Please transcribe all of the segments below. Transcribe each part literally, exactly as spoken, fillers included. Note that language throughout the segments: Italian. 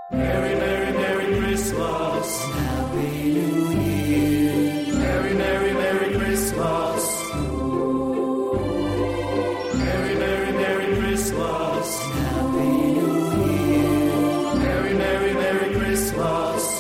Merry, Merry, Merry Christmas. Happy New Year. Merry, Merry, Merry Christmas. Merry, Merry, Merry Christmas. Happy New Year. Merry, Merry, Merry Christmas.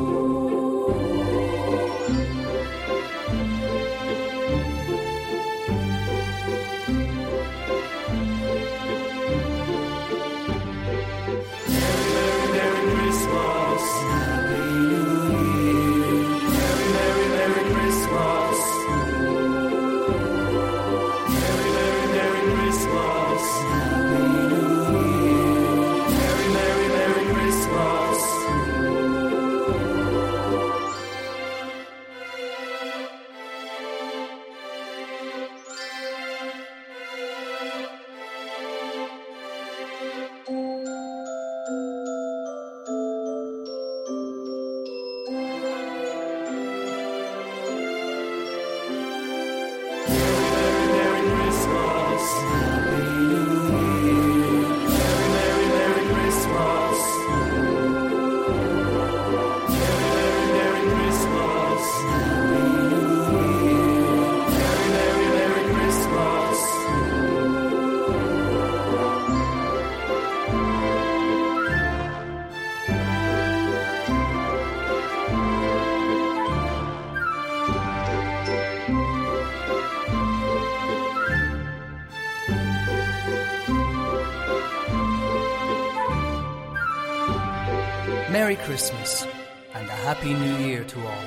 Merry Christmas and a Happy New Year to all.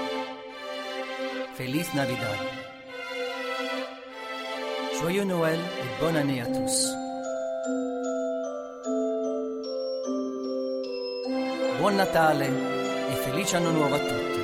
Feliz Navidad. Joyeux Noël et bonne année à tous. Buon Natale e felice anno nuovo a tutti.